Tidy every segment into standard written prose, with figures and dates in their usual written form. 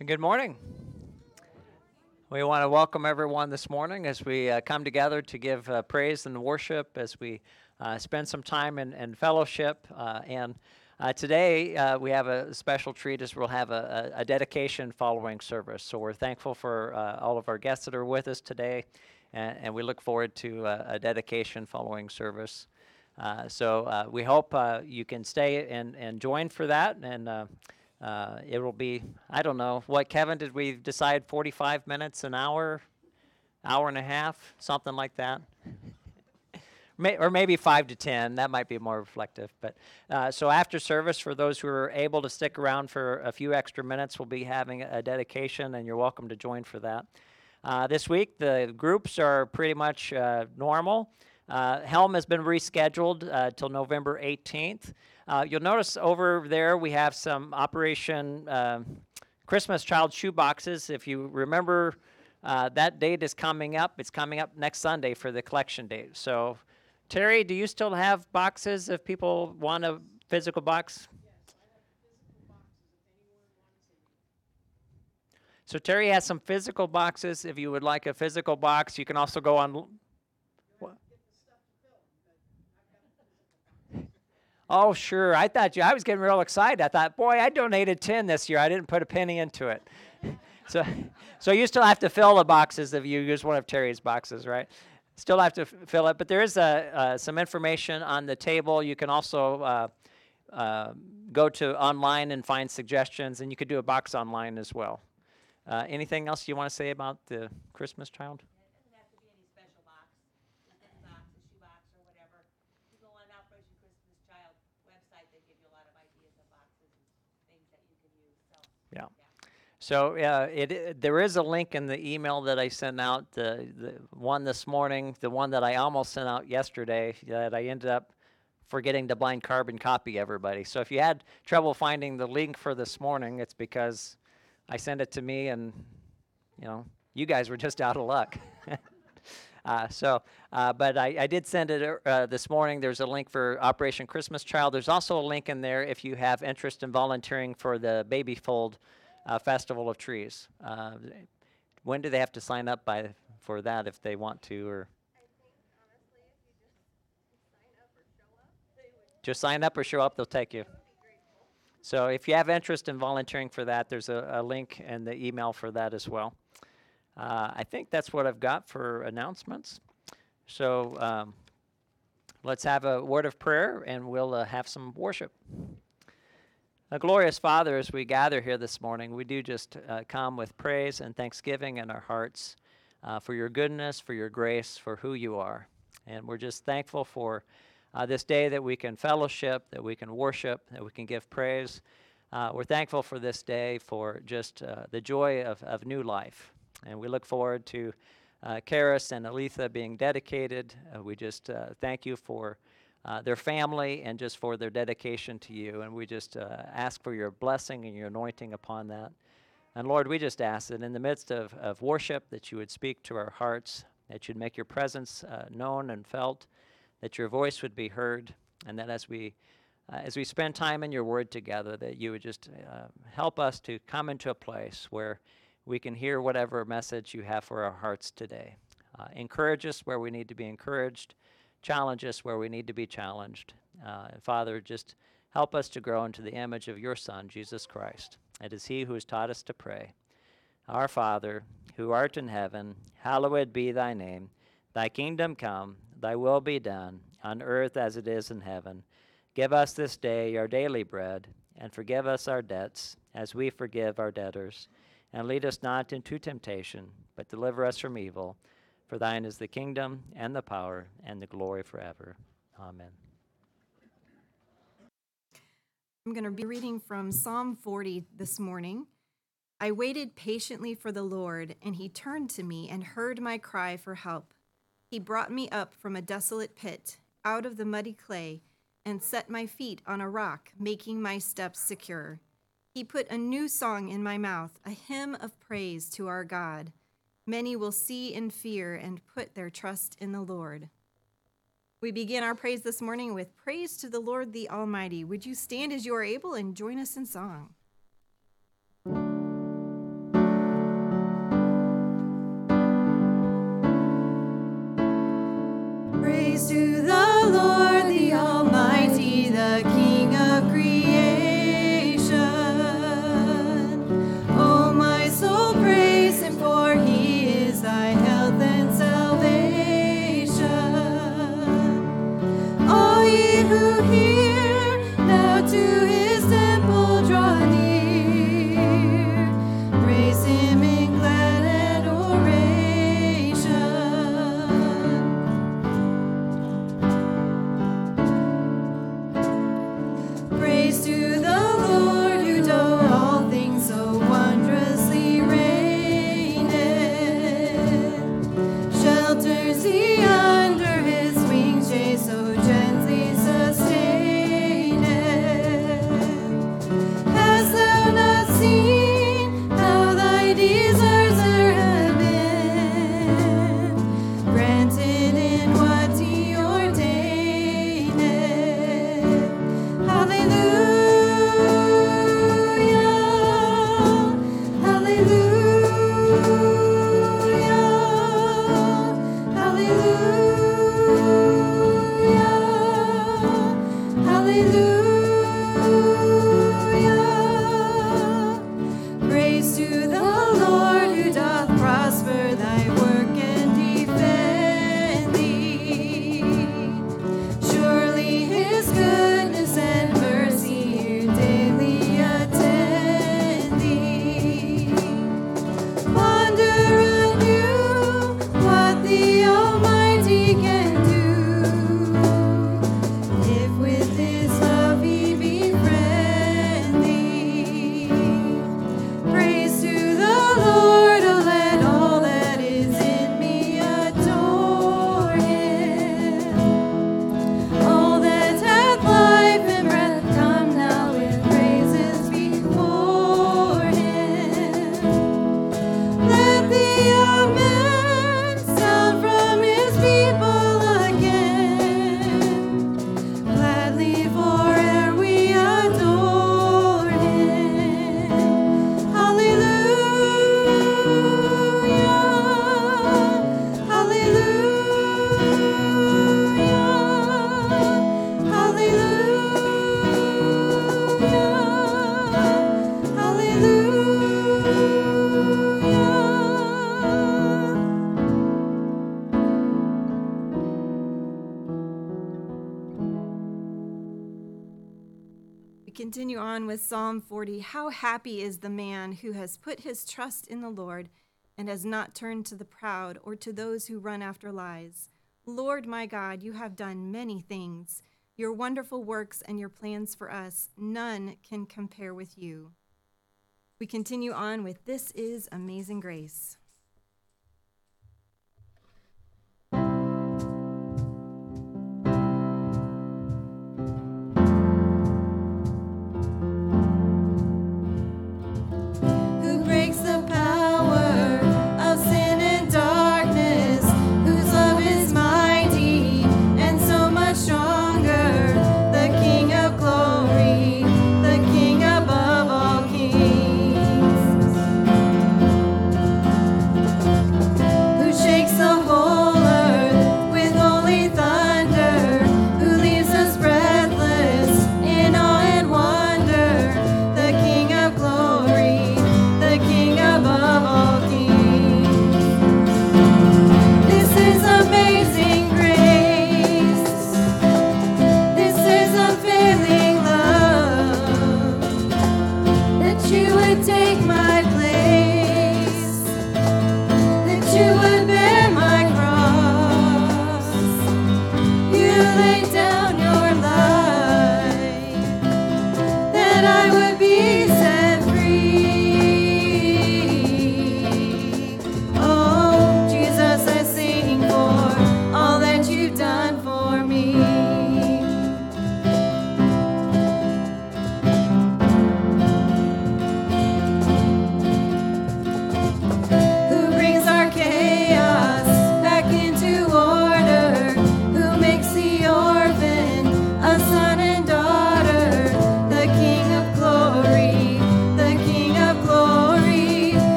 Good morning. We want to welcome everyone this morning as we come together to give praise and worship as we spend some time in fellowship. And today we have a special treat as we'll have a dedication following service. So we're thankful for all of our guests that are with us today, and we look forward to a dedication following service. So we hope you can stay and join for that. It will be, I don't know, what, Kevin, did we decide 45 minutes, an hour, hour and a half, something like that? Or maybe 5 to 10, that might be more reflective. But so after service, for those who are able to stick around for a few extra minutes, we'll be having a dedication, and you're welcome to join for that. This week, the groups are pretty much normal. Helm has been rescheduled till November 18th. You'll notice over there we have some Operation Christmas Child shoe boxes. If you remember, that date is coming up. It's coming up next Sunday for the collection date. So, Terry, do you still have boxes if people want a physical box? So Terry has some physical boxes. If you would like a physical box, you can also go on. Oh, sure. I was getting real excited. I thought, boy, I donated 10 this year. I didn't put a penny into it. So, so you still have to fill the boxes if you use one of Terry's boxes, right? Still have to fill it. But there is some information on the table. You can also go to online and find suggestions, and you could do a box online as well. Anything else you want to say about the Christmas child? Yeah. So there is a link in the email that I sent out, the one this morning, the one that I almost sent out yesterday that I ended up forgetting to blind carbon copy everybody. So if you had trouble finding the link for this morning, it's because I sent it to me and, you guys were just out of luck. But I did send it this morning. There's a link for Operation Christmas Child. There's also a link in there if you have interest in volunteering for the Baby Fold Festival of Trees. When do they have to sign up for that if they want to? Or just sign up or show up, they'll take you. So if you have interest in volunteering for that, there's a link in the email for that as well. I think that's what I've got for announcements. So let's have a word of prayer, and we'll have some worship. Glorious Father, as we gather here this morning, we do just come with praise and thanksgiving in our hearts for your goodness, for your grace, for who you are. And we're just thankful for this day that we can fellowship, that we can worship, that we can give praise. We're thankful for this day, for just the joy of new life. And we look forward to Karis and Aletha being dedicated. We just thank you for their family and just for their dedication to you. And we just ask for your blessing and your anointing upon that. And Lord, we just ask that in the midst of worship that you would speak to our hearts, that you'd make your presence known and felt, that your voice would be heard, and that as we spend time in your word together, that you would just help us to come into a place where we can hear whatever message you have for our hearts today. Encourage us where we need to be encouraged. Challenge us where we need to be challenged. Father, just help us to grow into the image of your Son, Jesus Christ. It is he who has taught us to pray. Our Father, who art in heaven, hallowed be thy name. Thy kingdom come, thy will be done, on earth as it is in heaven. Give us this day our daily bread, and forgive us our debts, as we forgive our debtors. And lead us not into temptation, but deliver us from evil. For thine is the kingdom, and the power, and the glory forever. Amen. I'm going to be reading from Psalm 40 this morning. I waited patiently for the Lord, and he turned to me and heard my cry for help. He brought me up from a desolate pit, out of the muddy clay, and set my feet on a rock, making my steps secure. He put a new song in my mouth, a hymn of praise to our God. Many will see and fear and put their trust in the Lord. We begin our praise this morning with praise to the Lord the Almighty. Would you stand as you are able and join us in song? to the Lord, the Almighty, the King of creation. O my soul, praise him, for he is thy health and salvation. All ye who hear, now to his temple draw near. Praise him in glad adoration. Praise to the Lord, who doth all things so wondrously reigneth. Shelters he under his wings, yea, so gently sustaineth. Hast thou not seen how thy deserts have been granted in what he ordaineth? Hallelujah, hallelujah, hallelujah, hallelujah. Praise to the Lord, who doth prosper thy work and defend thee. Surely his goodness and mercy here daily attend thee. Ponder anew what the Almighty can do, if with his love he befriend thee. Praise to the Lord, oh let all that is in me adore him. All that hath life and breath, come now with praises before him. Let the amen sound from his people again. Gladly fore'er we adore him. Hallelujah, hallelujah, We continue on with Psalm 40. How happy is the man who has put his trust in the Lord and has not turned to the proud or to those who run after lies. Lord my God, you have done many things. Your wonderful works and your plans for us, none can compare with you. We continue on with This is Amazing Grace. Who breaks the power of sin and darkness, whose love is mighty and so much stronger, the King of glory, the King above all kings, who shakes the whole earth with holy thunder, who leaves us breathless in awe and wonder, the King of glory, the King above all kings. This is amazing grace. This is unfailing love, that you would take my place, that you would bear my cross. You laid down your life, that I would be set free. Oh, Jesus, I sing for all that you've done for me.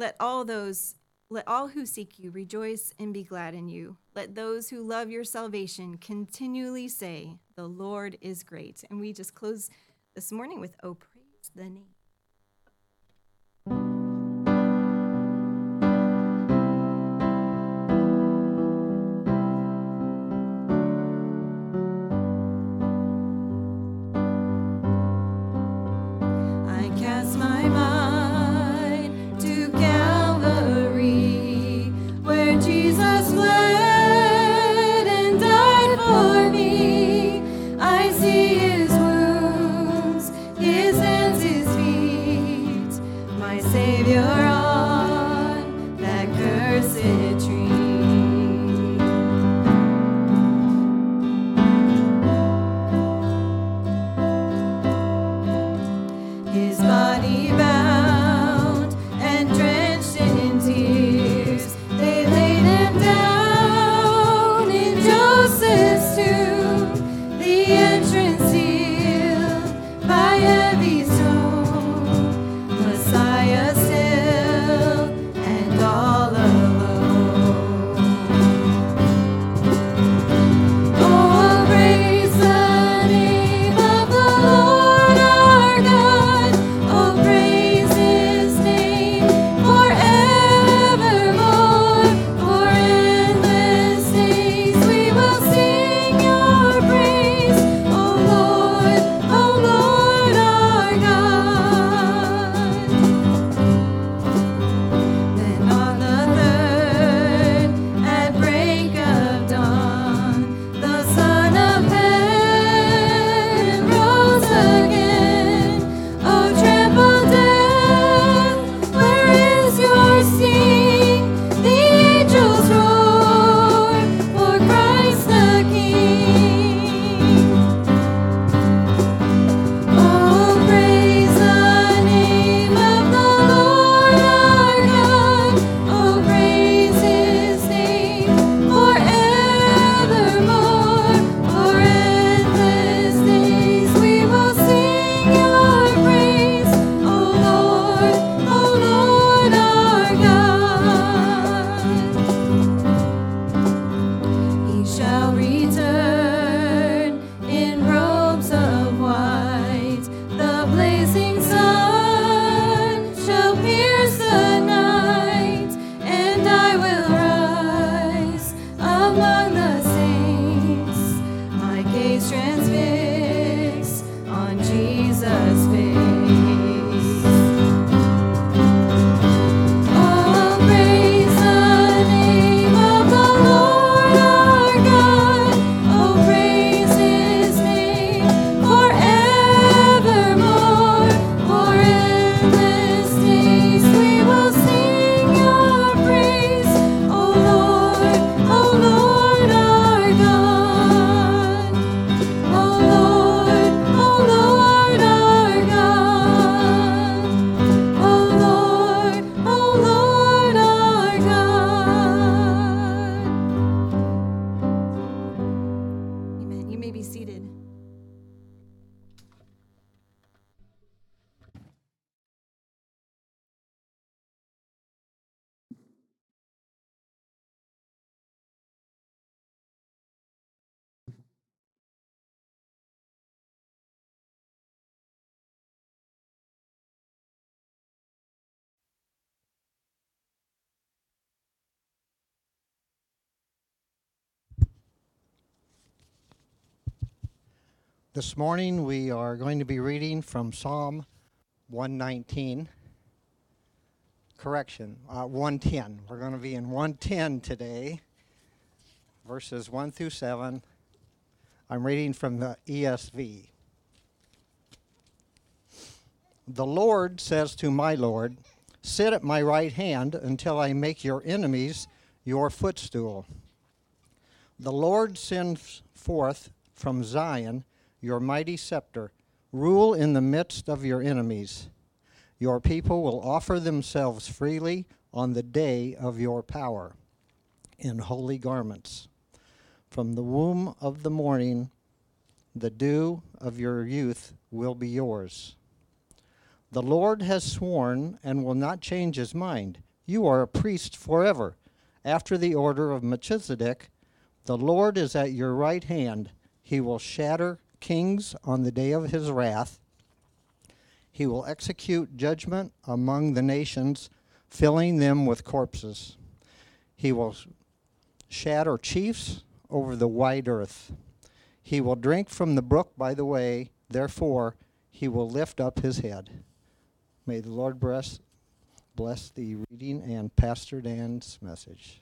Let all who seek you rejoice and be glad in you. Let those who love your salvation continually say, the Lord is great. And we just close this morning with, oh, praise the name. I cast my mind to Calvary, where Jesus bled and died for me. I see his wounds, his hands, his feet, my Savior on that cursed tree. His body bound and drenched in tears, they laid him down in Joseph's tomb, the entrance sealed by heavy stone, Messiah still and all alone. Oh, praise the name of the Lord our God. Oh, praise his name forevermore. For endless days we will sing your praise. Oh Lord our God. Then on the third, at break of dawn, the Son of Heaven rose again. Oh, tremble death, where is your sting? The angels roar for Christ the King. Oh, praise the name of the Lord our God. Oh, praise his name forevermore. For endless days we will sing your praise. Oh Lord our God. He shall return in robes of white. The blazing sun shall pierce the night, and I will rise among the saints, my gaze transfixed on Jesus' face. Oh, praise the name of the Lord our God. Oh, praise his name forevermore. For endless days we will sing your praise. Oh Lord our God. Oh Lord our God. Oh Lord our God. Amen. You may be seated. This morning we are going to be reading from Psalm 119. 110. We're going to be in 110 today, verses 1 through 7. I'm reading from the ESV. The Lord says to my Lord, sit at my right hand until I make your enemies your footstool. The Lord sends forth from Zion your mighty scepter. Rule in the midst of your enemies. Your people will offer themselves freely on the day of your power in holy garments. From the womb of the morning, the dew of your youth will be yours. The Lord has sworn and will not change his mind. You are a priest forever, after the order of Melchizedek. The Lord is at your right hand. He will shatter kings on the day of his wrath. He will execute judgment among the nations, filling them with corpses. He will shatter chiefs over the wide earth. He will drink from the brook by the way, therefore he will lift up his head. May the Lord bless the reading and Pastor Dan's message.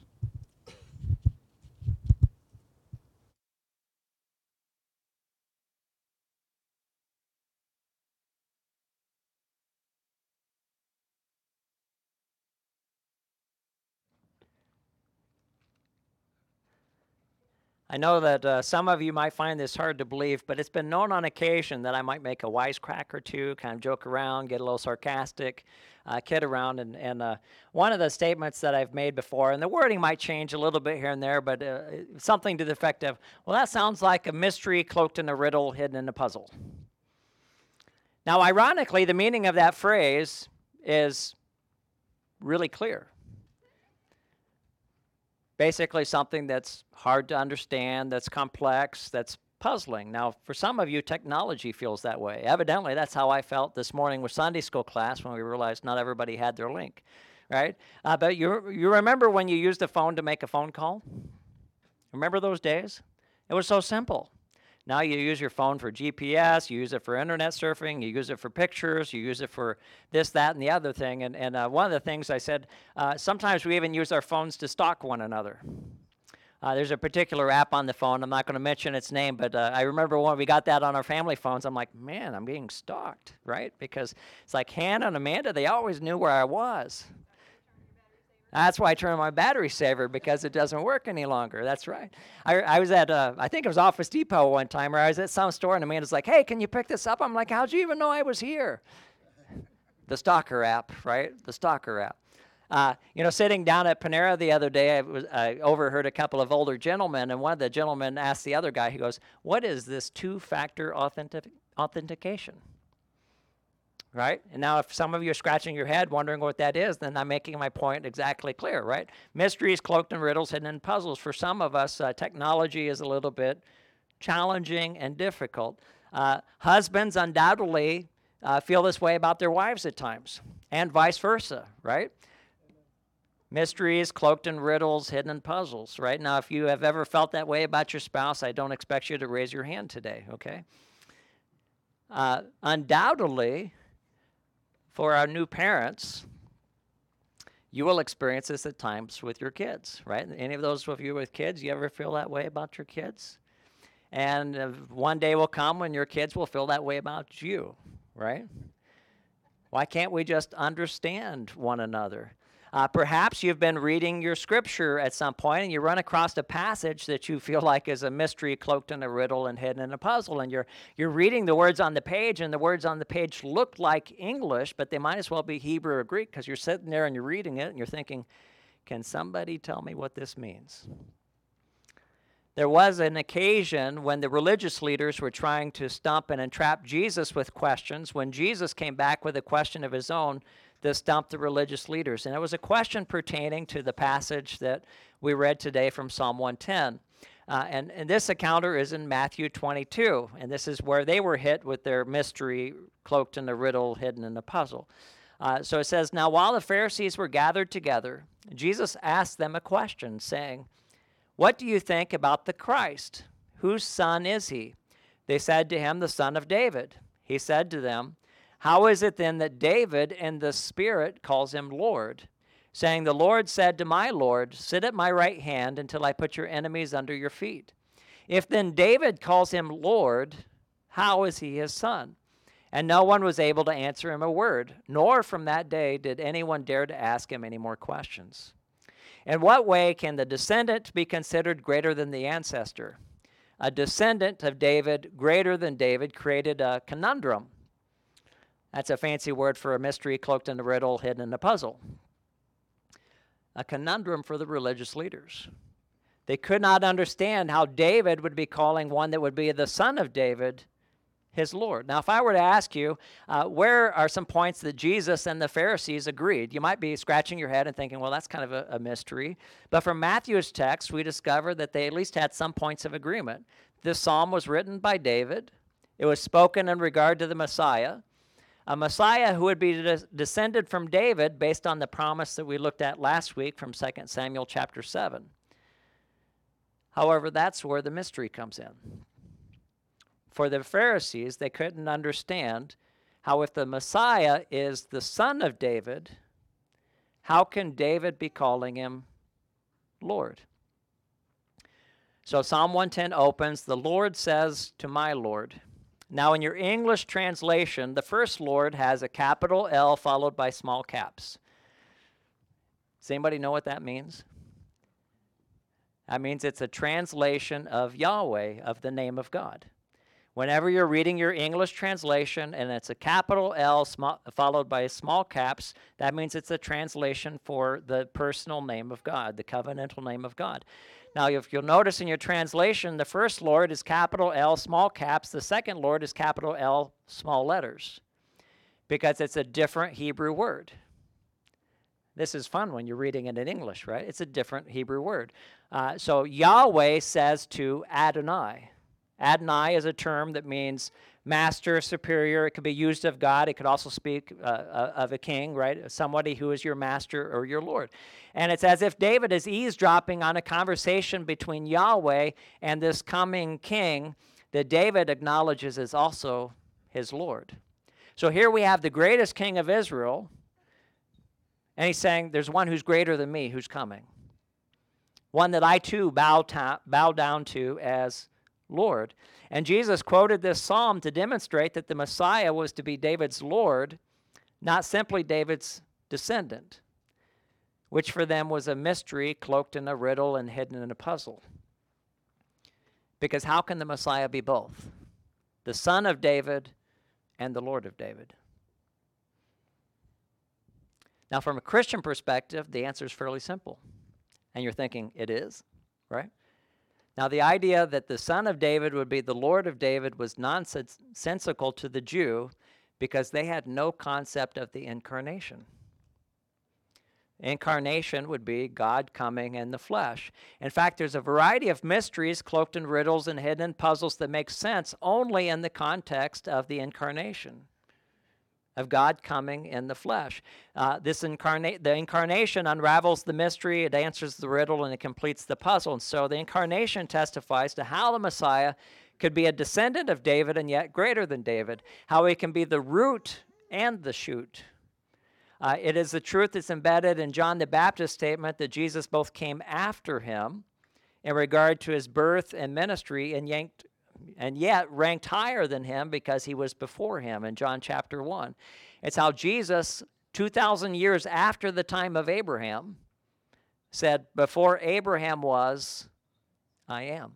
I know that some of you might find this hard to believe, but it's been known on occasion that I might make a wisecrack or two, kind of joke around, get a little sarcastic, kid around. And one of the statements that I've made before, and the wording might change a little bit here and there, but something to the effect of, well, that sounds like a mystery cloaked in a riddle, hidden in a puzzle. Now, ironically, the meaning of that phrase is really clear. Basically something that's hard to understand, that's complex, that's puzzling. Now, for some of you, technology feels that way. Evidently, that's how I felt this morning with Sunday school class when we realized not everybody had their link, right? But you remember when you used a phone to make a phone call? Remember those days? It was so simple. Now you use your phone for GPS, you use it for internet surfing, you use it for pictures, you use it for this, that, and the other thing. And one of the things I said, sometimes we even use our phones to stalk one another. There's a particular app on the phone. I'm not going to mention its name, but I remember when we got that on our family phones, I'm like, man, I'm being stalked, right? Because it's like Hannah and Amanda, they always knew where I was. That's why I turned on my battery saver, because it doesn't work any longer. That's right. I was at, I think it was Office Depot one time, or I was at some store, and Amanda's like, hey, can you pick this up? I'm like, how'd you even know I was here? The Stalker app, right? The Stalker app. Sitting down at Panera the other day, I overheard a couple of older gentlemen, and one of the gentlemen asked the other guy, he goes, what is this two-factor authentication? Right? And now if some of you are scratching your head wondering what that is, then I'm making my point exactly clear, right? Mysteries cloaked in riddles, hidden in puzzles. For some of us, technology is a little bit challenging and difficult. Husbands undoubtedly feel this way about their wives at times, and vice versa, right? Mysteries cloaked in riddles, hidden in puzzles, right? Now, if you have ever felt that way about your spouse, I don't expect you to raise your hand today, okay? Undoubtedly, for our new parents, you will experience this at times with your kids, right? Any of those of you with kids, you ever feel that way about your kids? And one day will come when your kids will feel that way about you, right? Why can't we just understand one another? Perhaps you've been reading your scripture at some point and you run across a passage that you feel like is a mystery cloaked in a riddle and hidden in a puzzle, and you're reading the words on the page, and the words on the page look like English, but they might as well be Hebrew or Greek, because you're sitting there and you're reading it and you're thinking, can somebody tell me what this means? There was an occasion when the religious leaders were trying to stump and entrap Jesus with questions. When Jesus came back with a question of his own, that stumped the religious leaders. And it was a question pertaining to the passage that we read today from Psalm 110. And this encounter is in Matthew 22, and this is where they were hit with their mystery cloaked in a riddle, hidden in a puzzle. So it says, now while the Pharisees were gathered together, Jesus asked them a question, saying, what do you think about the Christ? Whose son is he? They said to him, the son of David. He said to them, how is it then that David in the Spirit calls him Lord, saying, the Lord said to my Lord, sit at my right hand until I put your enemies under your feet? If then David calls him Lord, how is he his son? And no one was able to answer him a word, nor from that day did anyone dare to ask him any more questions. In what way can the descendant be considered greater than the ancestor? A descendant of David, greater than David, created a conundrum. That's a fancy word for a mystery cloaked in a riddle, hidden in a puzzle. A conundrum for the religious leaders. They could not understand how David would be calling one that would be the son of David his Lord. Now, if I were to ask you, where are some points that Jesus and the Pharisees agreed? You might be scratching your head and thinking, well, that's kind of a mystery. But from Matthew's text, we discover that they at least had some points of agreement. This psalm was written by David. It was spoken in regard to the Messiah, a Messiah who would be descended from David based on the promise that we looked at last week from 2 Samuel chapter 7. However, that's where the mystery comes in. For the Pharisees, they couldn't understand how if the Messiah is the son of David, how can David be calling him Lord? So Psalm 110 opens, "The Lord says to my Lord." Now in your English translation, the first Lord has a capital L followed by small caps. Does anybody know what that means? That means it's a translation of Yahweh, of the name of God. Whenever you're reading your English translation and it's a capital L followed by small caps, that means it's a translation for the personal name of God, the covenantal name of God. Now, if you'll notice in your translation, the first Lord is capital L, small caps. The second Lord is capital L, small letters, because it's a different Hebrew word. This is fun when you're reading it in English, right? It's a different Hebrew word. So Yahweh says to Adonai. Adonai is a term that means master, superior. It could be used of God. It could also speak of a king, right? Somebody who is your master or your Lord. And it's as if David is eavesdropping on a conversation between Yahweh and this coming king that David acknowledges as also his Lord. So here we have the greatest king of Israel, and he's saying, there's one who's greater than me who's coming. One that I too bow down to as Lord. And Jesus quoted this psalm to demonstrate that the Messiah was to be David's Lord, not simply David's descendant, which for them was a mystery cloaked in a riddle and hidden in a puzzle. Because how can the Messiah be both? The son of David and the Lord of David. Now, from a Christian perspective, the answer is fairly simple. And you're thinking, it is, right? Now, the idea that the son of David would be the Lord of David was nonsensical to the Jew because they had no concept of the incarnation. Incarnation would be God coming in the flesh. In fact, there's a variety of mysteries cloaked in riddles and hidden in puzzles that make sense only in the context of the incarnation, of God coming in the flesh. The incarnation unravels the mystery, it answers the riddle, and it completes the puzzle. And so the incarnation testifies to how the Messiah could be a descendant of David and yet greater than David, how he can be the root and the shoot. It is the truth that's embedded in John the Baptist's statement that Jesus both came after him in regard to his birth and ministry and yet ranked higher than him because he was before him in John chapter 1. It's how Jesus, 2,000 years after the time of Abraham, said, before Abraham was, I am.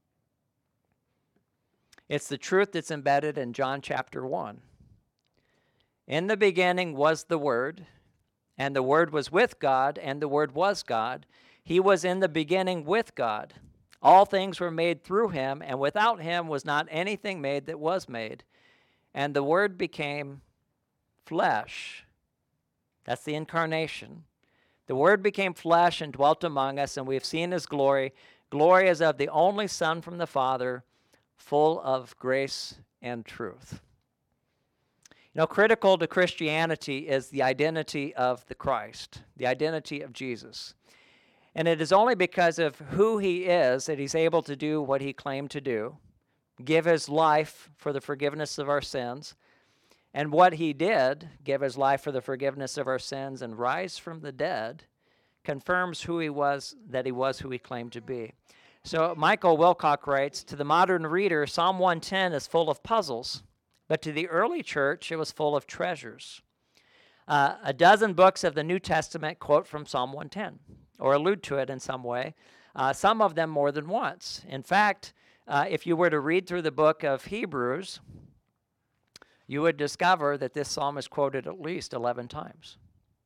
It's the truth that's embedded in John chapter 1. In the beginning was the Word, and the Word was with God, and the Word was God. He was in the beginning with God. All things were made through him, and without him was not anything made that was made. And the Word became flesh. That's the incarnation. The Word became flesh and dwelt among us, and we have seen his glory. Glory as of the only Son from the Father, full of grace and truth. You know, critical to Christianity is the identity of the Christ, the identity of Jesus. And it is only because of who he is that he's able to do what he claimed to do, give his life for the forgiveness of our sins, and what he did, give his life for the forgiveness of our sins and rise from the dead, confirms who he was, that he was who he claimed to be. So Michael Wilcock writes, to the modern reader, Psalm 110 is full of puzzles, but to the early church, it was full of treasures. A dozen books of the New Testament quote from Psalm 110 or allude to it in some way, some of them more than once. In fact, if you were to read through the book of Hebrews, you would discover that this psalm is quoted at least 11 times.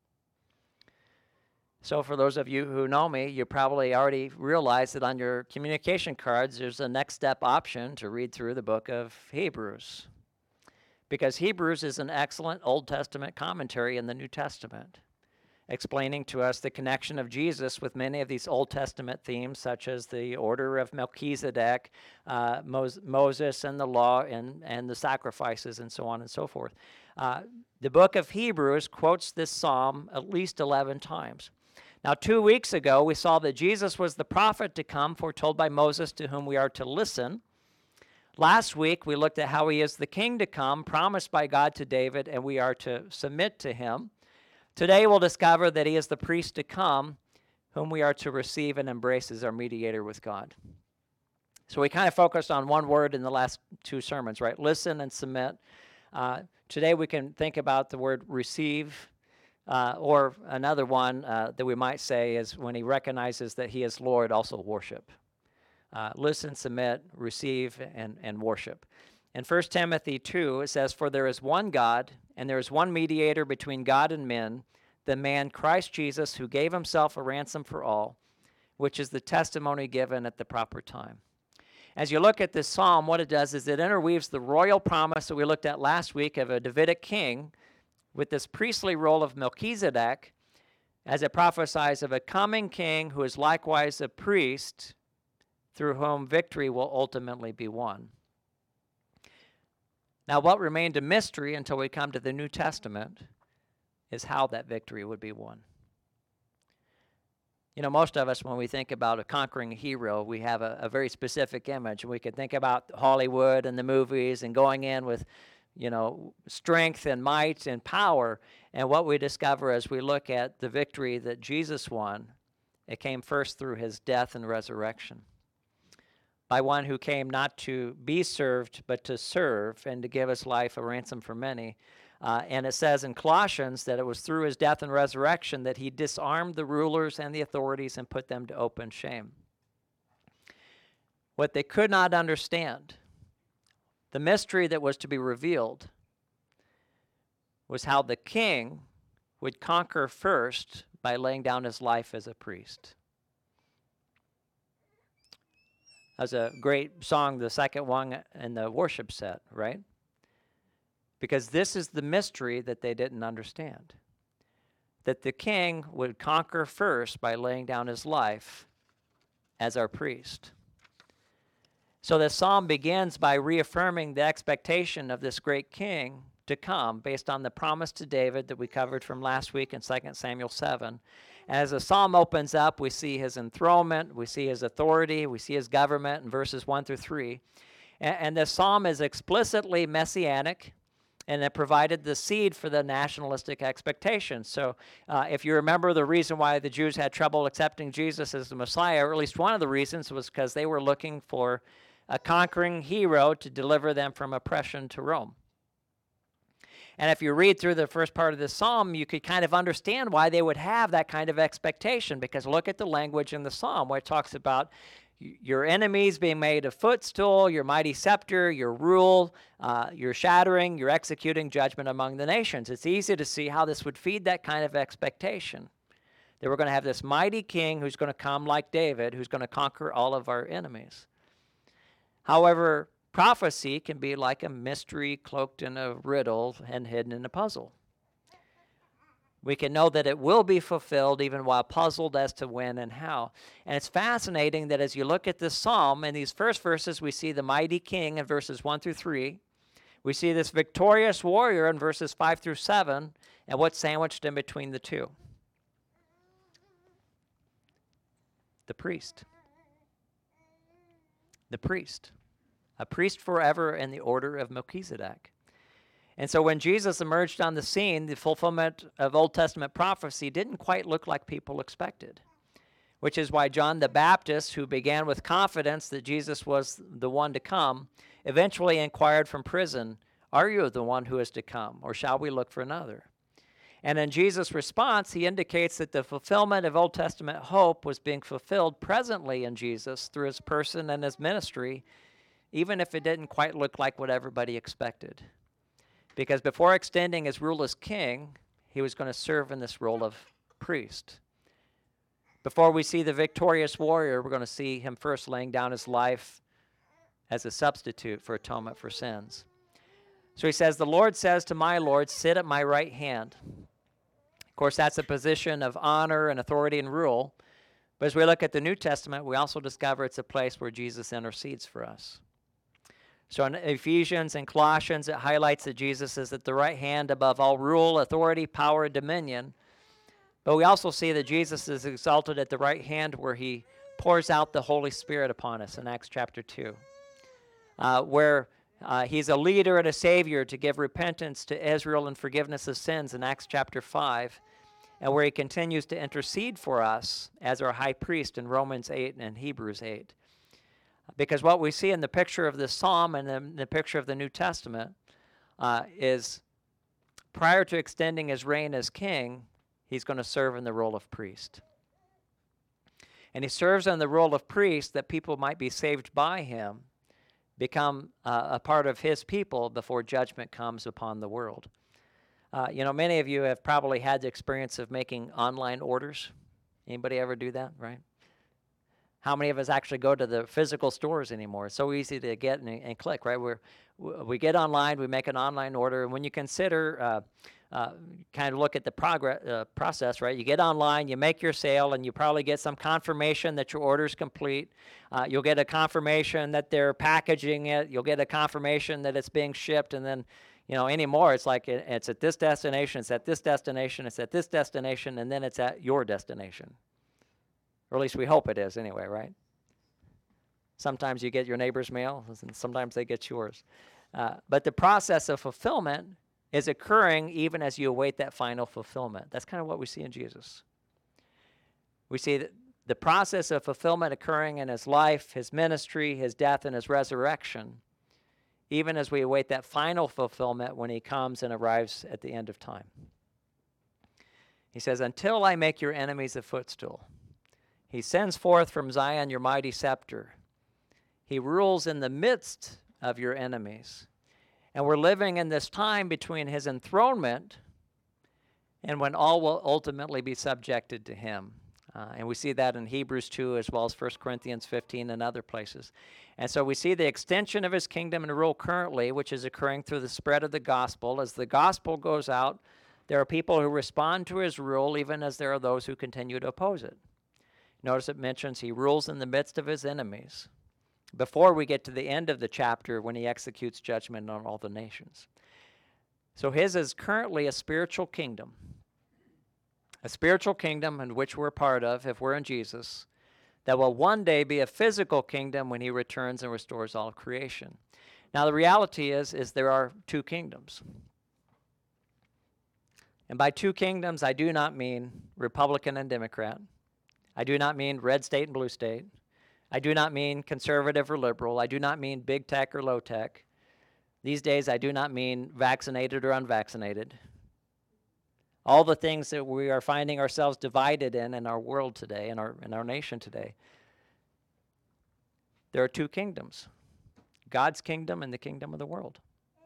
So for those of you who know me, you probably already realize that on your communication cards, there's a next step option to read through the book of Hebrews. because Hebrews is an excellent Old Testament commentary in the New Testament, explaining to us the connection of Jesus with many of these Old Testament themes, such as the order of Melchizedek, Moses and the law and the sacrifices, and so on and so forth. The book of Hebrews quotes this psalm at least 11 times. Now, 2 weeks ago, we saw that Jesus was the prophet to come, foretold by Moses, to whom we are to listen. Last week, we looked at how he is the king to come, promised by God to David, and we are to submit to him. Today, we'll discover that he is the priest to come, whom we are to receive and embrace as our mediator with God. So we kind of focused on one word in the last 2 sermons, right? Listen and submit. Today, we can think about the word receive, or another one that we might say is when he recognizes that he is Lord, also worship. Listen, submit, receive, and worship. In 1 Timothy 2, it says, "For there is one God, and there is one mediator between God and men, the man Christ Jesus, who gave himself a ransom for all, which is the testimony given at the proper time." As you look at this psalm, what it does is it interweaves the royal promise that we looked at last week of a Davidic king with this priestly role of Melchizedek, as it prophesies of a coming king who is likewise a priest through whom victory will ultimately be won. Now, what remained a mystery until we come to the New Testament is how that victory would be won. You know, most of us, when we think about a conquering hero, we have a very specific image. We can think about Hollywood and the movies and going in with, strength and might and power. And what we discover as we look at the victory that Jesus won, it came first through his death and resurrection, by one who came not to be served, but to serve and to give his life a ransom for many. And it says in Colossians that it was through his death and resurrection that he disarmed the rulers and the authorities and put them to open shame. What they could not understand, the mystery that was to be revealed, was how the king would conquer first by laying down his life as a priest. That's a great song, the second one in the worship set, right? Because this is the mystery that they didn't understand. That the king would conquer first by laying down his life as our priest. So the psalm begins by reaffirming the expectation of this great king to come based on the promise to David that we covered from last week in 2 Samuel 7. And as the psalm opens up, we see his enthronement, we see his authority, we see his government in verses 1 through 3. And the psalm is explicitly messianic, and it provided the seed for the nationalistic expectations. So if you remember the reason why the Jews had trouble accepting Jesus as the Messiah, or at least one of the reasons, was because they were looking for a conquering hero to deliver them from oppression to Rome. And if you read through the first part of this psalm, you could kind of understand why they would have that kind of expectation, because look at the language in the psalm where it talks about your enemies being made a footstool, your mighty scepter, your rule, your shattering, your executing judgment among the nations. It's easy to see how this would feed that kind of expectation. That we're going to have this mighty king who's going to come like David, who's going to conquer all of our enemies. However, prophecy can be like a mystery cloaked in a riddle and hidden in a puzzle. We can know that it will be fulfilled even while puzzled as to when and how. And it's fascinating that as you look at this psalm, in these first verses, we see the mighty king in verses 1 through 3. We see this victorious warrior in verses 5 through 7, and what's sandwiched in between the two? The priest. The priest. A priest forever in the order of Melchizedek. And so when Jesus emerged on the scene, the fulfillment of Old Testament prophecy didn't quite look like people expected, which is why John the Baptist, who began with confidence that Jesus was the one to come, eventually inquired from prison, "Are you the one who is to come, or shall we look for another?" And in Jesus' response, he indicates that the fulfillment of Old Testament hope was being fulfilled presently in Jesus through his person and his ministry, even if it didn't quite look like what everybody expected. Because before extending his rule as king, he was going to serve in this role of priest. Before we see the victorious warrior, we're going to see him first laying down his life as a substitute for atonement for sins. So he says, the Lord says to my Lord, sit at my right hand. Of course, that's a position of honor and authority and rule. But as we look at the New Testament, we also discover it's a place where Jesus intercedes for us. So in Ephesians and Colossians, it highlights that Jesus is at the right hand above all rule, authority, power, and dominion. But we also see that Jesus is exalted at the right hand where he pours out the Holy Spirit upon us in Acts chapter 2, where he's a leader and a savior to give repentance to Israel and forgiveness of sins in Acts chapter 5, and where he continues to intercede for us as our high priest in Romans 8 and Hebrews 8. Because what we see in the picture of this psalm and in the picture of the New Testament is prior to extending his reign as king, he's going to serve in the role of priest. And he serves in the role of priest that people might be saved by him, become a part of his people before judgment comes upon the world. Many of you have probably had the experience of making online orders. Anybody ever do that, right? How many of us actually go to the physical stores anymore? It's so easy to get and click, right? We get online, we make an online order, and when you consider, kind of look at the process, right? You get online, you make your sale, and you probably get some confirmation that your order is complete. You'll get a confirmation that they're packaging it. You'll get a confirmation that it's being shipped, and then, anymore, it's like it's at this destination, it's at this destination, it's at this destination, and then it's at your destination. Or at least we hope it is anyway, right? Sometimes you get your neighbor's mail, and sometimes they get yours. But the process of fulfillment is occurring even as you await that final fulfillment. That's kind of what we see in Jesus. We see that the process of fulfillment occurring in his life, his ministry, his death, and his resurrection, even as we await that final fulfillment when he comes and arrives at the end of time. He says, until I make your enemies a footstool. He sends forth from Zion your mighty scepter. He rules in the midst of your enemies. And we're living in this time between his enthronement and when all will ultimately be subjected to him. And we see that in Hebrews 2 as well as 1 Corinthians 15 and other places. And so we see the extension of his kingdom and rule currently, which is occurring through the spread of the gospel. As the gospel goes out, there are people who respond to his rule even as there are those who continue to oppose it. Notice it mentions he rules in the midst of his enemies before we get to the end of the chapter when he executes judgment on all the nations. So his is currently a spiritual kingdom in which we're part of if we're in Jesus, that will one day be a physical kingdom when he returns and restores all creation. Now the reality is there are two kingdoms. And by two kingdoms, I do not mean Republican and Democrat. I do not mean red state and blue state. I do not mean conservative or liberal. I do not mean big tech or low tech. These days, I do not mean vaccinated or unvaccinated. All the things that we are finding ourselves divided in our world today, in our nation today. There are two kingdoms, God's kingdom and the kingdom of the world.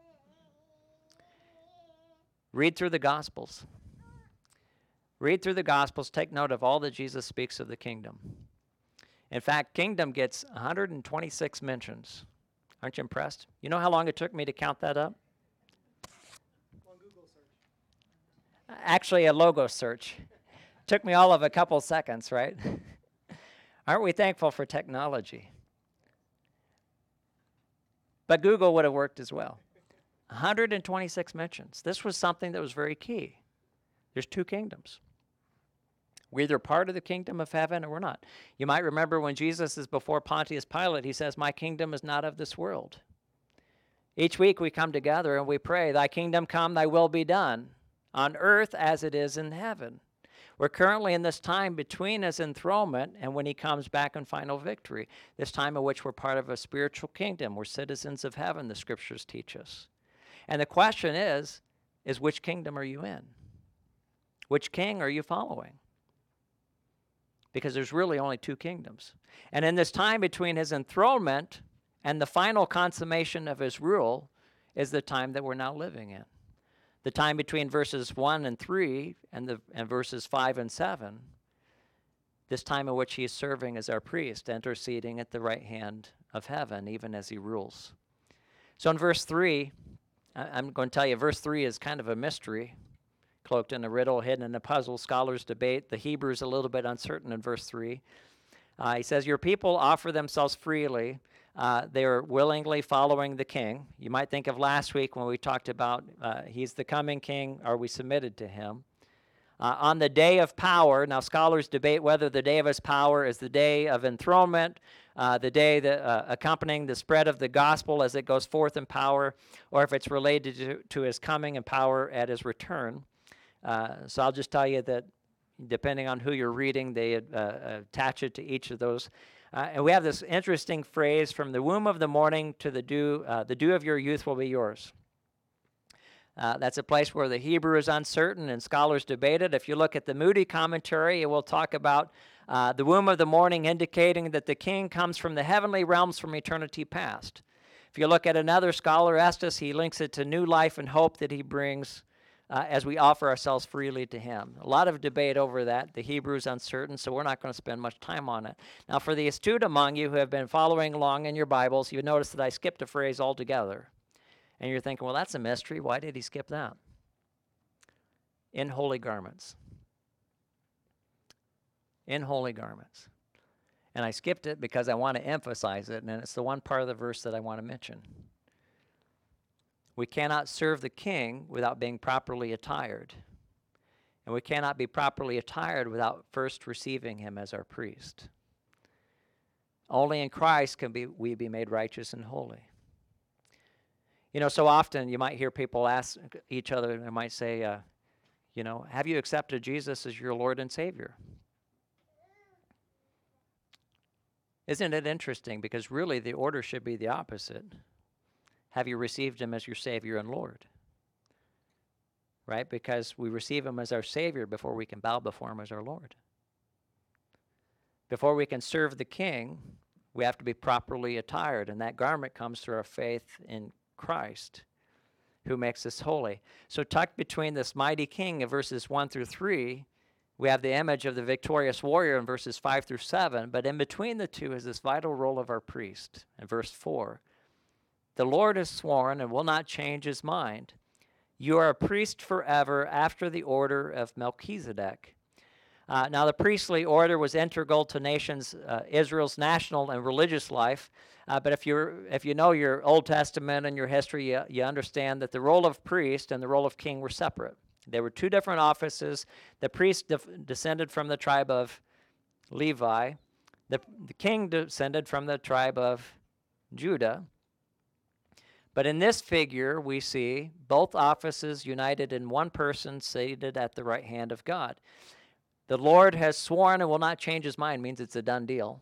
Read through the Gospels. Read through the Gospels, take note of all that Jesus speaks of the kingdom. In fact, kingdom gets 126 mentions. Aren't you impressed? You know how long it took me to count that up? On Google search. Actually, a logo search. Took me all of a couple seconds, right? Aren't we thankful for technology? But Google would have worked as well. 126 mentions. This was something that was very key. There's two kingdoms. We're either part of the kingdom of heaven or we're not. You might remember when Jesus is before Pontius Pilate, he says, my kingdom is not of this world. Each week we come together and we pray, thy kingdom come, thy will be done, on earth as it is in heaven. We're currently in this time between his enthronement and when he comes back in final victory, this time in which we're part of a spiritual kingdom. We're citizens of heaven, the scriptures teach us. And the question is which kingdom are you in? Which king are you following? Because there's really only two kingdoms. And in this time between his enthronement and the final consummation of his rule is the time that we're now living in. The time between verses 1 and 3 and verses 5 and 7, this time in which he is serving as our priest, interceding at the right hand of heaven, even as he rules. So in verse 3, I'm going to tell you, verse 3 is kind of a mystery, cloaked in a riddle, hidden in a puzzle. Scholars debate. The Hebrew is a little bit uncertain in verse 3. He says, your people offer themselves freely. They are willingly following the king. You might think of last week when we talked about he's the coming king. Are we submitted to him? On the day of power, now scholars debate whether the day of his power is the day of enthronement, the day that, accompanying the spread of the gospel as it goes forth in power, or if it's related to his coming in power at his return. So I'll just tell you that depending on who you're reading, they attach it to each of those. And we have this interesting phrase, from the womb of the morning to the dew of your youth will be yours. That's a place where the Hebrew is uncertain and scholars debate it. If you look at the Moody commentary, it will talk about the womb of the morning indicating that the king comes from the heavenly realms from eternity past. If you look at another scholar, Estes, he links it to new life and hope that he brings as we offer ourselves freely to him. A lot of debate over that. The Hebrew is uncertain, so we're not going to spend much time on it. Now, for the astute among you who have been following along in your Bibles, you notice that I skipped a phrase altogether. And you're thinking, well, that's a mystery. Why did he skip that? In holy garments. In holy garments. And I skipped it because I want to emphasize it, and it's the one part of the verse that I want to mention. We cannot serve the king without being properly attired. And we cannot be properly attired without first receiving him as our priest. Only in Christ can we be made righteous and holy. You know, so often you might hear people ask each other, they might say, have you accepted Jesus as your Lord and Savior? Isn't it interesting? Because really the order should be the opposite. Have you received him as your Savior and Lord? Right? Because we receive him as our Savior before we can bow before him as our Lord. Before we can serve the King, we have to be properly attired, and that garment comes through our faith in Christ, who makes us holy. So tucked between this mighty king of verses 1 through 3, we have the image of the victorious warrior in verses 5 through 7, but in between the two is this vital role of our priest in verse 4. The Lord has sworn and will not change his mind. You are a priest forever after the order of Melchizedek. Now, the priestly order was integral to Israel's national and religious life. But if you know your Old Testament and your history, you understand that the role of priest and the role of king were separate. They were two different offices. The priest descended from the tribe of Levi. The king descended from the tribe of Judah. But in this figure, we see both offices united in one person seated at the right hand of God. The Lord has sworn and will not change his mind means it's a done deal.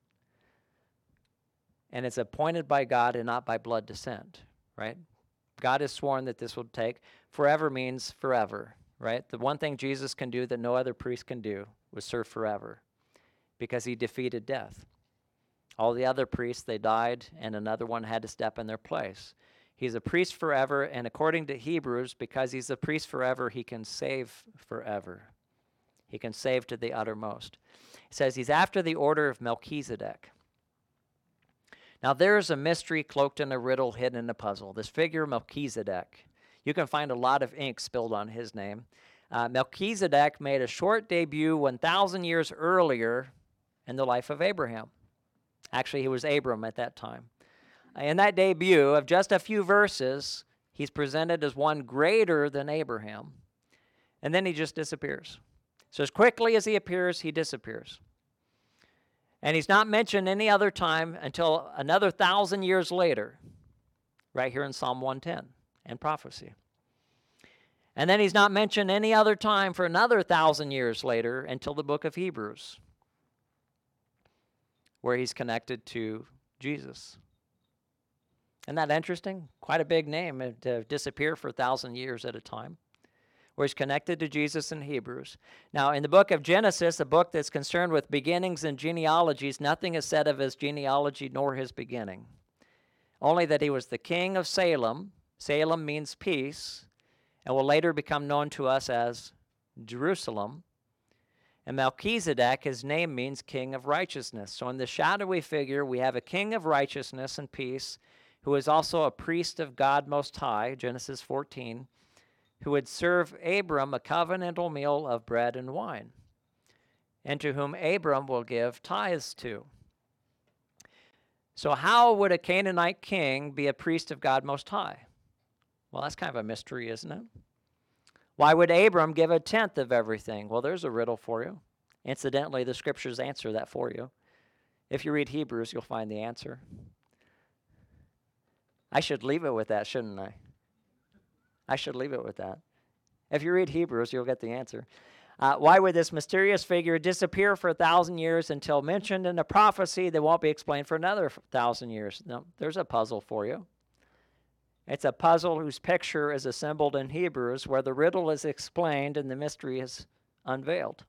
And it's appointed by God and not by blood descent, right? God has sworn that this will take. Forever means forever, right? The one thing Jesus can do that no other priest can do was serve forever because he defeated death. All the other priests, they died, and another one had to step in their place. He's a priest forever, and according to Hebrews, because he's a priest forever, he can save forever. He can save to the uttermost. It says he's after the order of Melchizedek. Now there's a mystery cloaked in a riddle, hidden in a puzzle. This figure, Melchizedek. You can find a lot of ink spilled on his name. Melchizedek made a short debut 1,000 years earlier in the life of Abraham. Actually, he was Abram at that time. In that debut of just a few verses, he's presented as one greater than Abraham. And then he just disappears. So as quickly as he appears, he disappears. And he's not mentioned any other time until another 1,000 years later, right here in Psalm 110 and prophecy. And then he's not mentioned any other time for another 1,000 years later until the book of Hebrews, where he's connected to Jesus. Isn't that interesting? Quite a big name to disappear for 1,000 years at a time, where he's connected to Jesus in Hebrews. Now, in the book of Genesis, a book that's concerned with beginnings and genealogies, nothing is said of his genealogy nor his beginning. Only that he was the king of Salem. Salem means peace, and will later become known to us as Jerusalem. And Melchizedek, his name means king of righteousness. So in the shadowy figure, we have a king of righteousness and peace, who is also a priest of God Most High, Genesis 14, who would serve Abram a covenantal meal of bread and wine, and to whom Abram will give tithes to. So how would a Canaanite king be a priest of God Most High? Well, that's kind of a mystery, isn't it? Why would Abram give a tenth of everything? Well, there's a riddle for you. Incidentally, the scriptures answer that for you. If you read Hebrews, you'll find the answer. I should leave it with that, shouldn't I? I should leave it with that. If you read Hebrews, you'll get the answer. Why would this mysterious figure disappear for 1,000 years until mentioned in a prophecy that won't be explained for another 1,000 years? No, there's a puzzle for you. It's a puzzle whose picture is assembled in Hebrews, where the riddle is explained and the mystery is unveiled.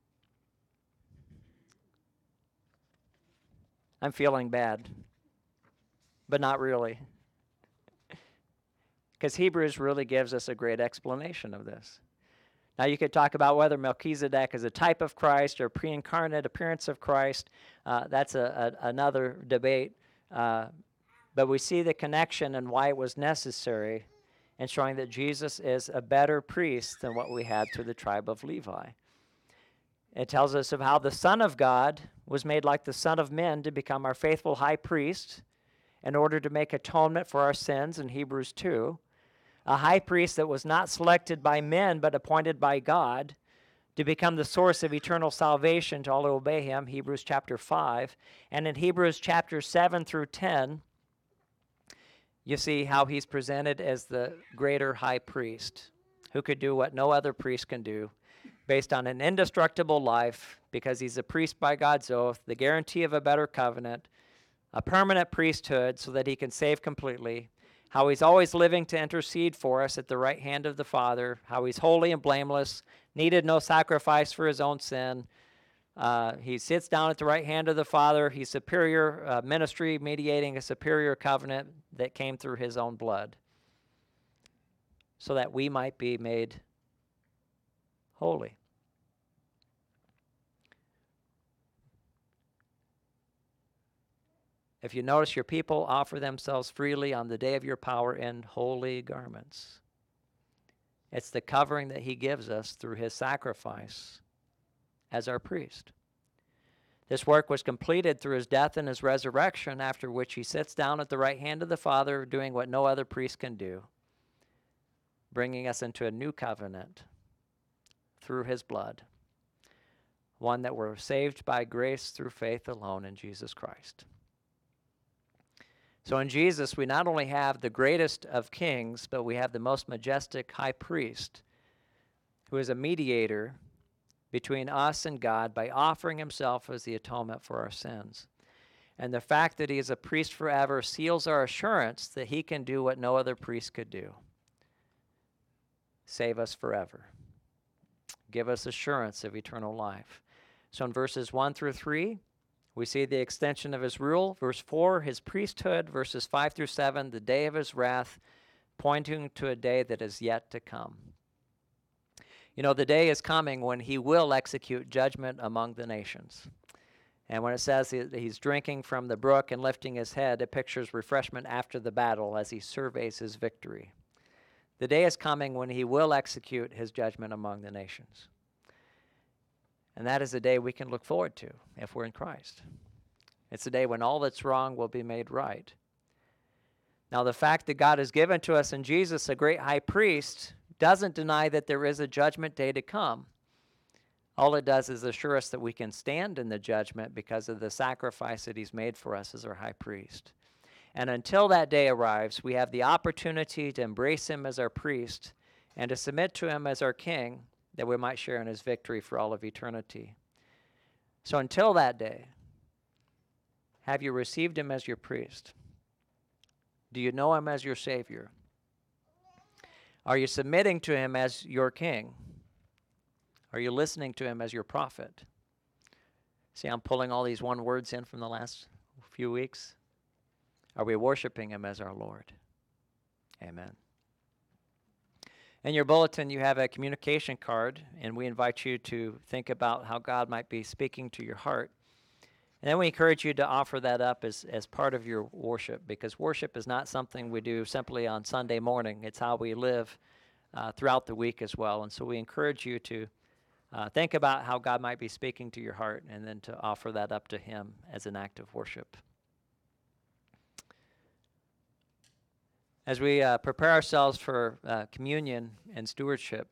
I'm feeling bad, but not really. Because Hebrews really gives us a great explanation of this. Now, you could talk about whether Melchizedek is a type of Christ or pre-incarnate appearance of Christ. That's another debate. But we see the connection and why it was necessary in showing that Jesus is a better priest than what we had through the tribe of Levi. It tells us of how the Son of God was made like the Son of Men to become our faithful high priest in order to make atonement for our sins in Hebrews 2. A high priest that was not selected by men but appointed by God to become the source of eternal salvation to all who obey him, Hebrews chapter 5. And in Hebrews chapter 7 through 10, you see how he's presented as the greater high priest who could do what no other priest can do based on an indestructible life because he's a priest by God's oath, the guarantee of a better covenant, a permanent priesthood so that he can save completely, how he's always living to intercede for us at the right hand of the Father, how he's holy and blameless, needed no sacrifice for his own sin. He sits down at the right hand of the Father. He's superior ministry, mediating a superior covenant that came through his own blood so that we might be made holy. If you notice, your people offer themselves freely on the day of your power in holy garments. It's the covering that he gives us through his sacrifice as our priest. This work was completed through his death and his resurrection, after which he sits down at the right hand of the Father, doing what no other priest can do, bringing us into a new covenant through his blood, one that we're saved by grace through faith alone in Jesus Christ. So in Jesus, we not only have the greatest of kings, but we have the most majestic high priest, who is a mediator between us and God by offering himself as the atonement for our sins. And the fact that he is a priest forever seals our assurance that he can do what no other priest could do: save us forever, give us assurance of eternal life. So in verses 1 through 3, we see the extension of his rule. Verse 4, his priesthood. Verses 5 through 7, the day of his wrath, pointing to a day that is yet to come. You know, the day is coming when he will execute judgment among the nations. And when it says he's drinking from the brook and lifting his head, it pictures refreshment after the battle as he surveys his victory. The day is coming when he will execute his judgment among the nations. And that is a day we can look forward to if we're in Christ. It's a day when all that's wrong will be made right. Now, the fact that God has given to us in Jesus a great high priest doesn't deny that there is a judgment day to come. All it does is assure us that we can stand in the judgment because of the sacrifice that he's made for us as our high priest. And until that day arrives, we have the opportunity to embrace him as our priest and to submit to him as our king, that we might share in his victory for all of eternity. So until that day, have you received him as your priest? Do you know him as your Savior? Are you submitting to him as your king? Are you listening to him as your prophet? See, I'm pulling all these one words in from the last few weeks. Are we worshiping him as our Lord? Amen. In your bulletin, you have a communication card, and we invite you to think about how God might be speaking to your heart. And then we encourage you to offer that up as part of your worship, because worship is not something we do simply on Sunday morning. It's how we live throughout the week as well. And so we encourage you to think about how God might be speaking to your heart, and then to offer that up to Him as an act of worship. As we prepare ourselves for communion and stewardship,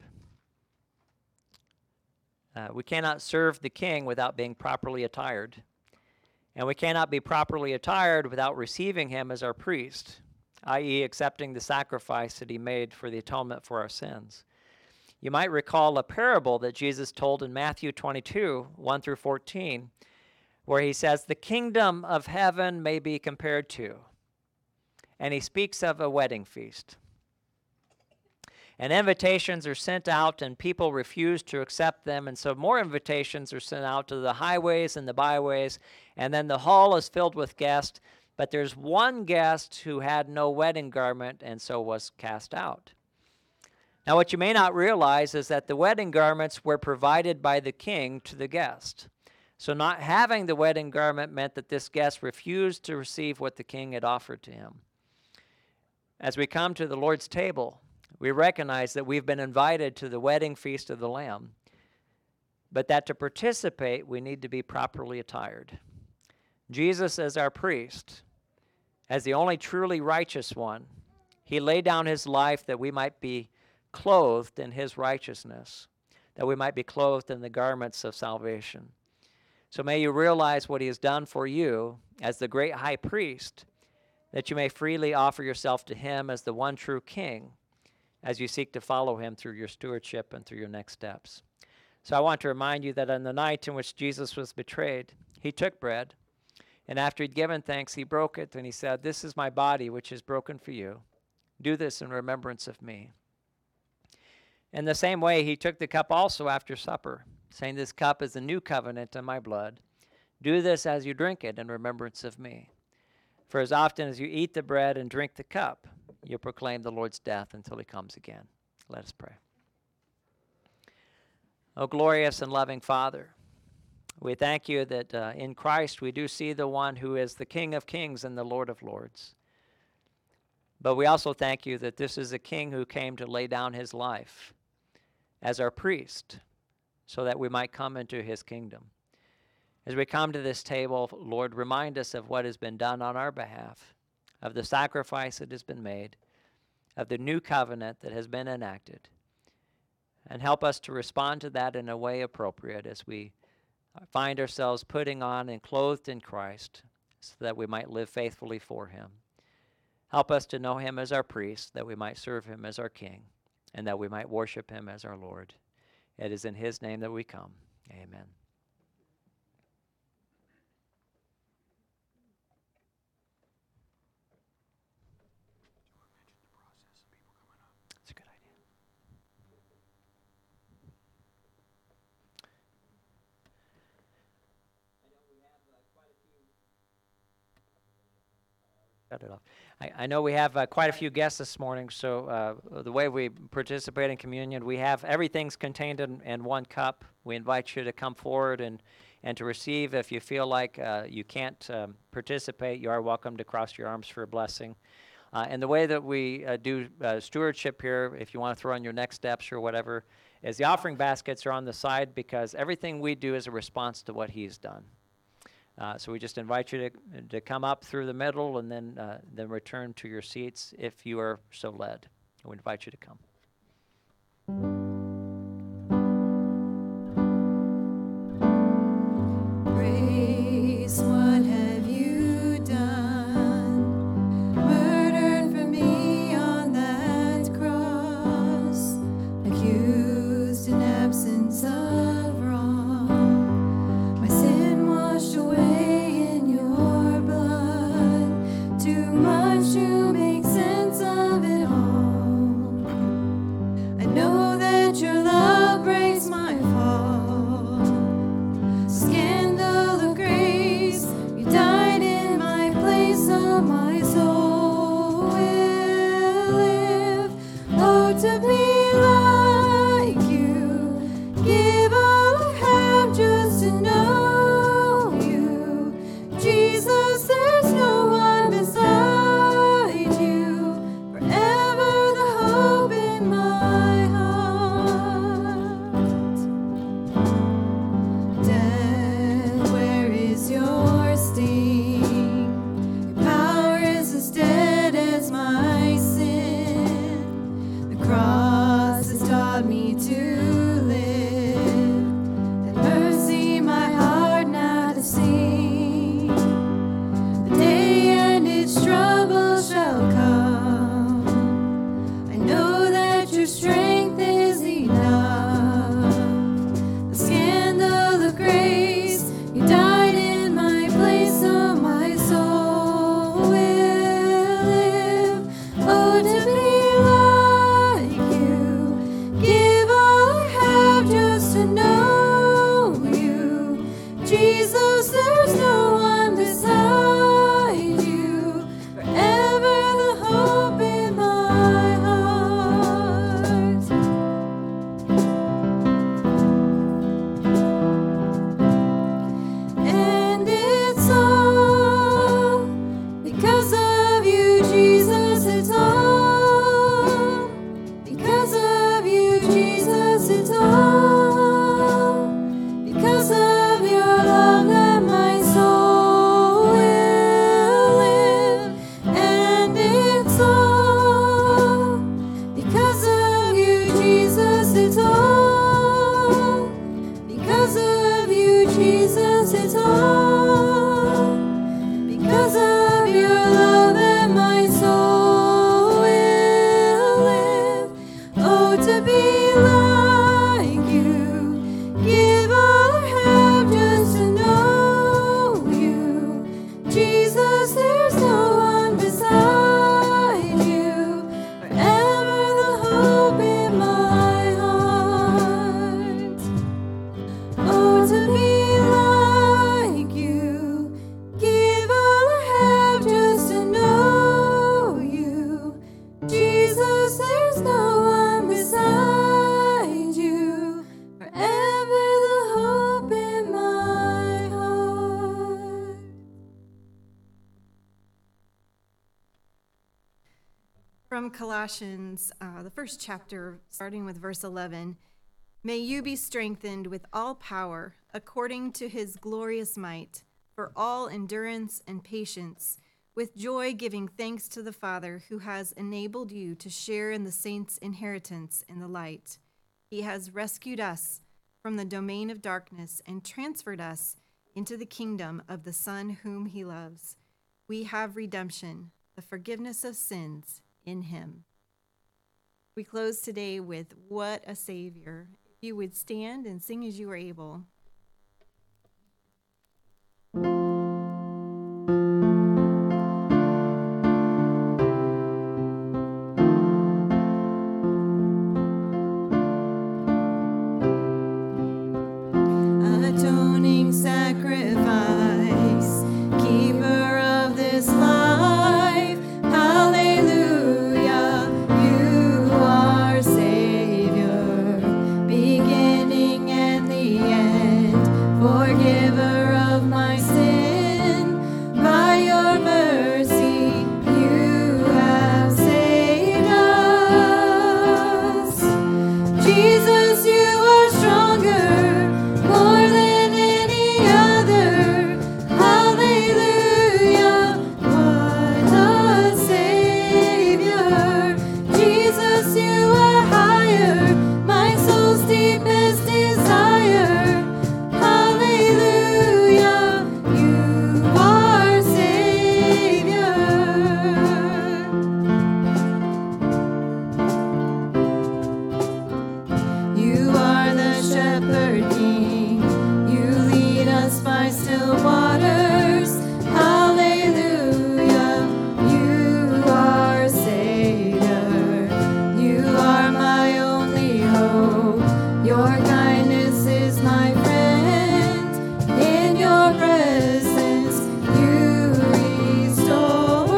we cannot serve the King without being properly attired. And we cannot be properly attired without receiving Him as our priest, i.e., accepting the sacrifice that He made for the atonement for our sins. You might recall a parable that Jesus told in Matthew 22, 1 through 14, where He says, "The kingdom of heaven may be compared to," and He speaks of a wedding feast. And invitations are sent out, and people refuse to accept them, and so more invitations are sent out to the highways and the byways, and then the hall is filled with guests, but there's one guest who had no wedding garment, and so was cast out. Now, what you may not realize is that the wedding garments were provided by the king to the guest. So not having the wedding garment meant that this guest refused to receive what the king had offered to him. As we come to the Lord's table, we recognize that we've been invited to the wedding feast of the Lamb, but that to participate, we need to be properly attired. Jesus, as our priest, as the only truly righteous one, He laid down His life that we might be clothed in His righteousness, that we might be clothed in the garments of salvation. So may you realize what He has done for you as the great high priest, that you may freely offer yourself to Him as the one true King, as you seek to follow Him through your stewardship and through your next steps. So I want to remind you that on the night in which Jesus was betrayed, He took bread, and after He'd given thanks, He broke it, and He said, "This is my body, which is broken for you. Do this in remembrance of me." In the same way, He took the cup also after supper, saying, "This cup is the new covenant in my blood. Do this as you drink it in remembrance of me. For as often as you eat the bread and drink the cup, you proclaim the Lord's death until He comes again." Let us pray. O glorious and loving Father, we thank You that in Christ we do see the one who is the King of kings and the Lord of lords. But we also thank You that this is a King who came to lay down His life as our priest, so that we might come into His kingdom. As we come to this table, Lord, remind us of what has been done on our behalf, of the sacrifice that has been made, of the new covenant that has been enacted, and help us to respond to that in a way appropriate as we find ourselves putting on and clothed in Christ, so that we might live faithfully for Him. Help us to know Him as our priest, that we might serve Him as our King, and that we might worship Him as our Lord. It is in His name that we come. Amen. It's a good idea. Cut it off. I know we have quite a few guests this morning, so the way we participate in communion, we have everything's contained in one cup. We invite you to come forward and to receive. If you feel like you can't participate, you are welcome to cross your arms for a blessing. And the way that we do stewardship here, if you want to throw in your next steps or whatever, is the offering baskets are on the side, because everything we do is a response to what He's done. So we just invite you to come up through the middle and then return to your seats if you are so led. We invite you to come. Grace, what have You done? Murdered for me on that cross, accused in absence of wrong, my sin washed away in Your blood, too much to make sense of it all. I know that Your love breaks my fall. Scandal of grace, You died in my place, so my soul will live. Oh, to be like You, give all I have just to know You. From Colossians, the first chapter, starting with verse 11. May you be strengthened with all power, according to his glorious might, for all endurance and patience, with joy giving thanks to the Father who has enabled you to share in the saints' inheritance in the light. He has rescued us from the domain of darkness and transferred us into the kingdom of the Son whom he loves. We have redemption, the forgiveness of sins in him. We close today with What a Savior. If you would stand and sing as you are able. Atoning sacrifice, keeper of this life, hallelujah, you are Savior, beginning and the end, forgiver of my sin, by your mercy you have saved us. Jesus, you are stronger, more than any other. Hallelujah, what a Savior. Jesus, you are higher, my soul's deepest desire. Hallelujah, you are Savior. You are the shepherd king. You lead us by still waters. Hallelujah. You are Savior. You are my only hope. Your kindness is my friend. In your presence, you restore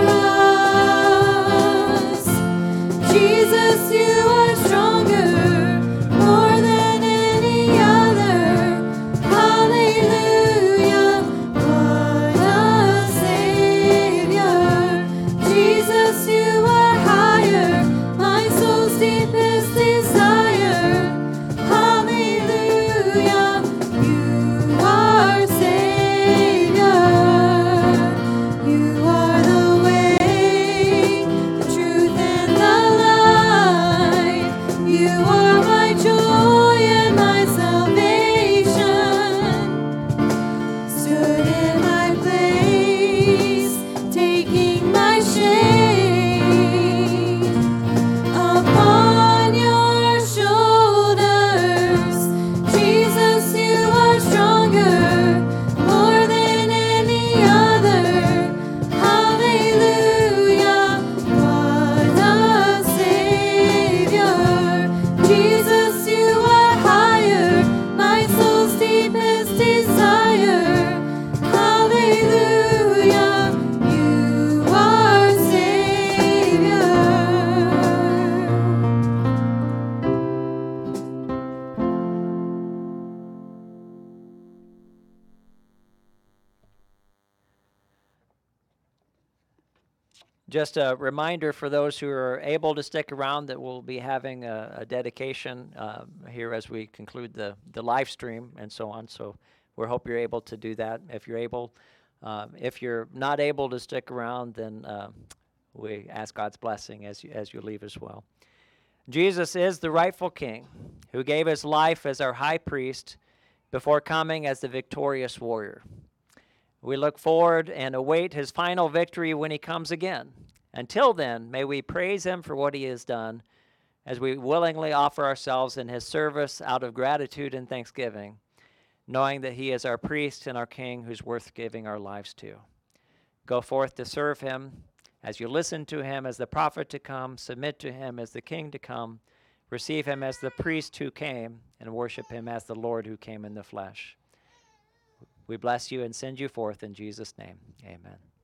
us. Jesus, you are stronger, more than any other. Hallelujah, what a Savior. Jesus, you are higher, my soul's deepest desire. Hallelujah, you are Savior. You are the way, the truth, and the life. You are my joy and my salvation. Stood in my place, taking my shame upon your shoulders. Jesus, you are stronger, more than any other. Hallelujah, what a Savior. Jesus, you are higher, my soul's deepest desire. Hallelujah, you are Savior. Just a reminder for those who are able to stick around that we'll be having a dedication here as we conclude the live stream and so on. So we hope you're able to do that if you're able. If you're not able to stick around, then we ask God's blessing as you leave as well. Jesus is the rightful King who gave his life as our high priest before coming as the victorious warrior. We look forward and await his final victory when he comes again. Until then, may we praise him for what he has done as we willingly offer ourselves in his service out of gratitude and thanksgiving, knowing that he is our priest and our king who's worth giving our lives to. Go forth to serve him as you listen to him as the prophet to come, submit to him as the king to come, receive him as the priest who came, and worship him as the Lord who came in the flesh. We bless you and send you forth in Jesus' name. Amen.